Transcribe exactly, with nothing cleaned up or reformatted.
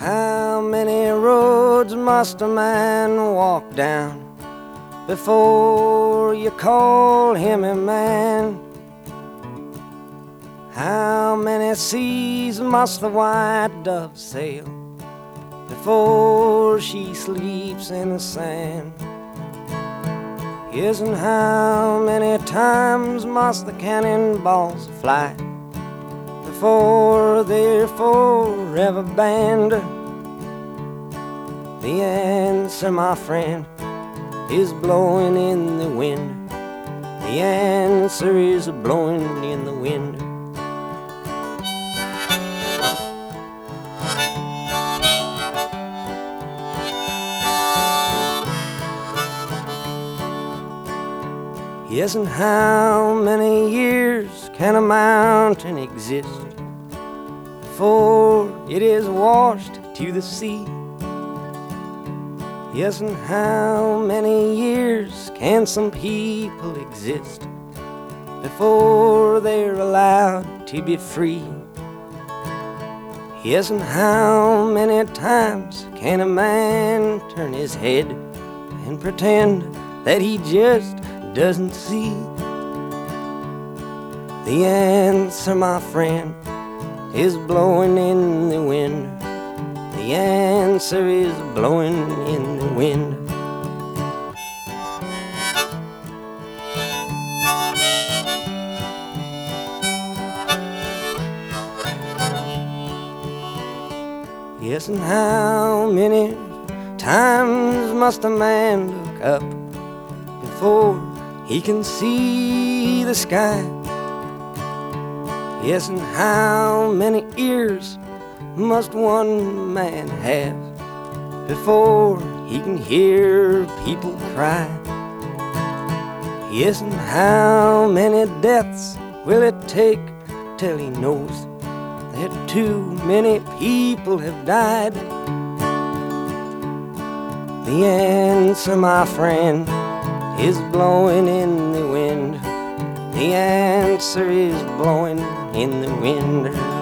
How many roads must a man walk down before you call him a man? How many seas must the white dove sail before she sleeps in the sand? Yes, and how many times must the cannonballs fly before they're forever banned? The answer, my friend, is blowing in the wind. The answer is blowing in the wind. Yes, and how many years can a mountain exist before it is washed to the sea? Yes, and how many years can some people exist before they're allowed to be free? Yes, and how many times can a man turn his head and pretend that he just doesn't see? The answer, my friend, is blowing in the wind. The answer is blowing in the wind. Yes, and how many times must a man look up before he can see the sky? Yes, and how many ears must one man have before he can hear people cry? Yes, and how many deaths will it take till he knows that too many people have died? The answer, my friend, is blowing in the wind. The answer is blowing in the wind.